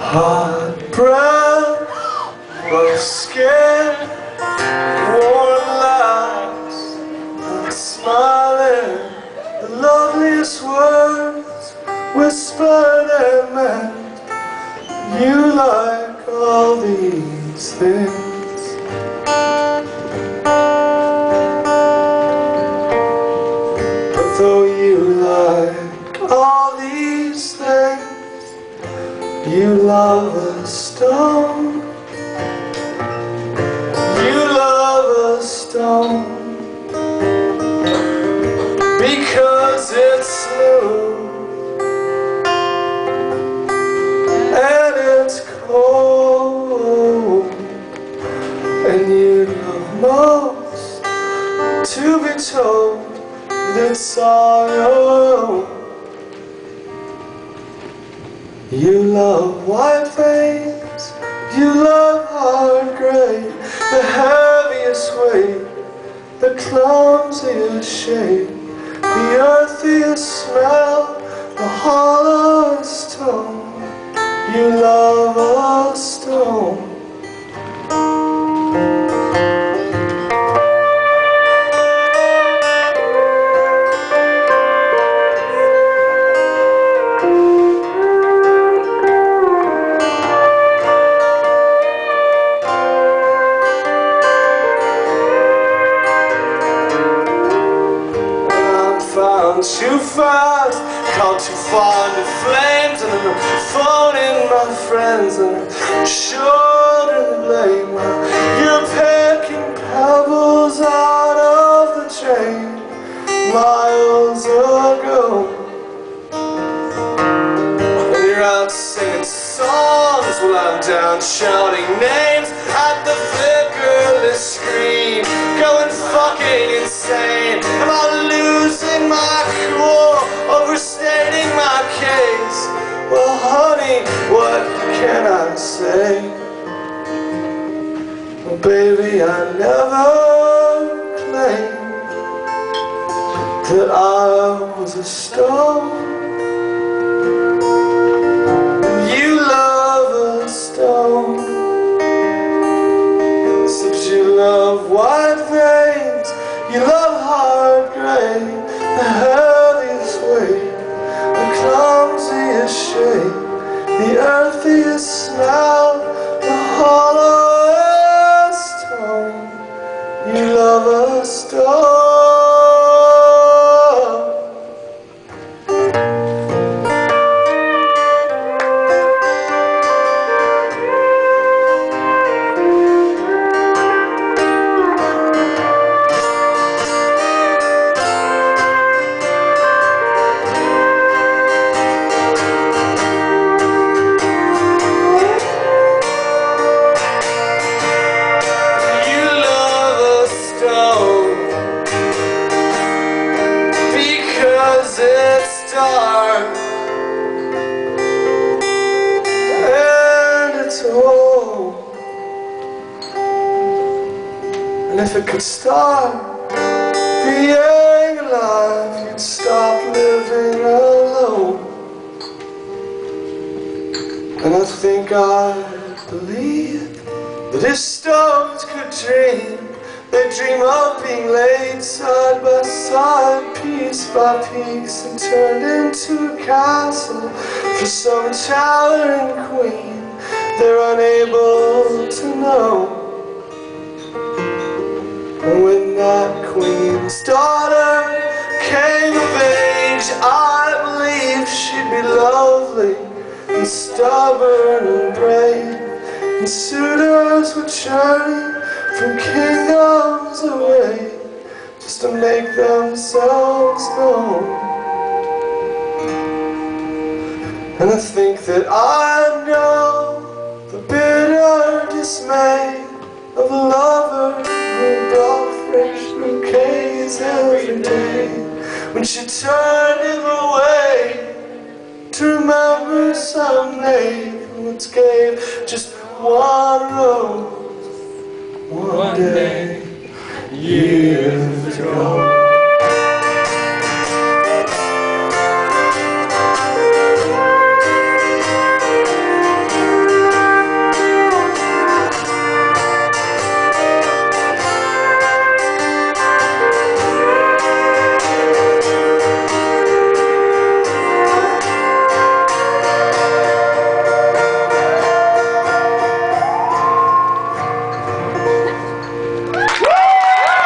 Hot breath of skin, warm lies, and smiling, the loveliest words whispered and meant. You like all these things. But though you like all these things, you love a stone. You love a stone because it's smooth and it's cold, and you love most to be told that it's all your own. You love white veins, you love hard gray, the heaviest weight, the clumsiest shape, the earthiest smell, the hollowest tone. You love a stone. Too fast, caught too fond of flames, and I'm phoning my friends, and I'm shoulder the blame. You're picking pebbles out of the train miles ago, and you're out singing songs while I'm down shouting names at the flickerless screen, going fucking insane. Am I losing my cool, overstating my case? Well, honey, what can I say? Well, baby, I never claimed that I was a stone. You love a stone, except you love white veins, you love hard gray, the heaviest weight, the clumsiest shape, the earthiest smell, the hollowest tone. You love a stone. It's dark and it's old, and if it could start being alive, you'd stop living alone. And I think I believe that if stones could dream, they dream of being laid side by side, piece by piece, and turned into a castle for some towering queen they're unable to know. And when that queen's daughter came of age, I believe she'd be lovely and stubborn and brave, and suitors would journey from kingdoms away just to make themselves known. And I think that I know the bitter dismay of a lover who brought fresh bouquets every day, when she turned him away to remember someday who once gave just one rose. One day, years ago.